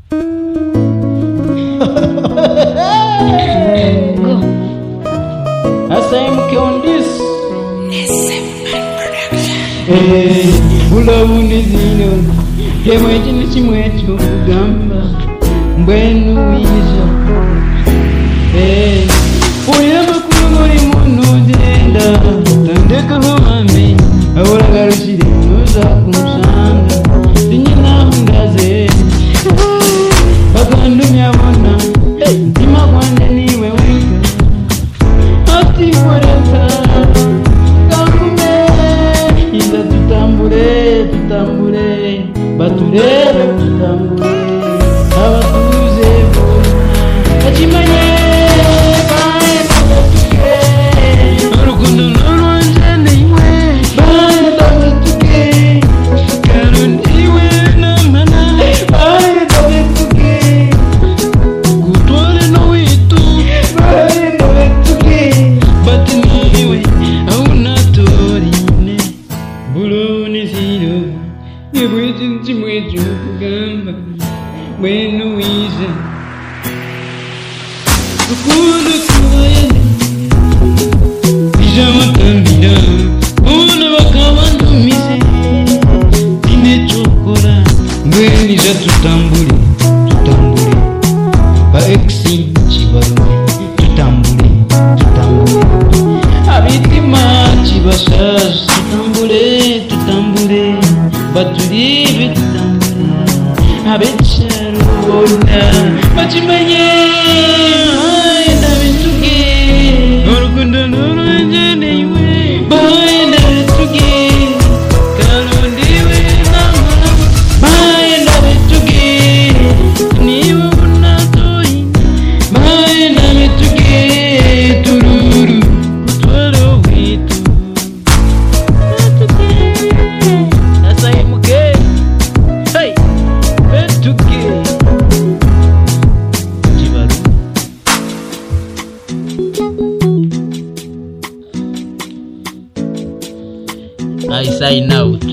Assignment on this. Ulawuni zino yemwe chini chimwecho kugamba mbwenu wiza ulira makulu muri munu genda tandeka homame ahora garushire muza kumusanga dinyina hundaze bakandumya bona ntima kwande niwe weka ati koreka tutambure baturebe tutambure abatuze bakimanye baetuke urukundo n'urwanje niwe baetuke karundiwe namana baetuke gutware no witu baetuke batiniwe aunatorine buloni zino yebwete ntimwecho kugamba wenu wize ukulu kuwayene ijamutambira una bakabandumise tine chokora mbweni ja tutambure ba exi chibarume tutambure abitima chibashaje tutambure baturibe tutambure abecharubona bakimanye ndabituge urukundo n'urwanje niwe ndabituge karundiwe namara ndabituge niwe unatoyi ndabituge tururu twaro witu I sign out.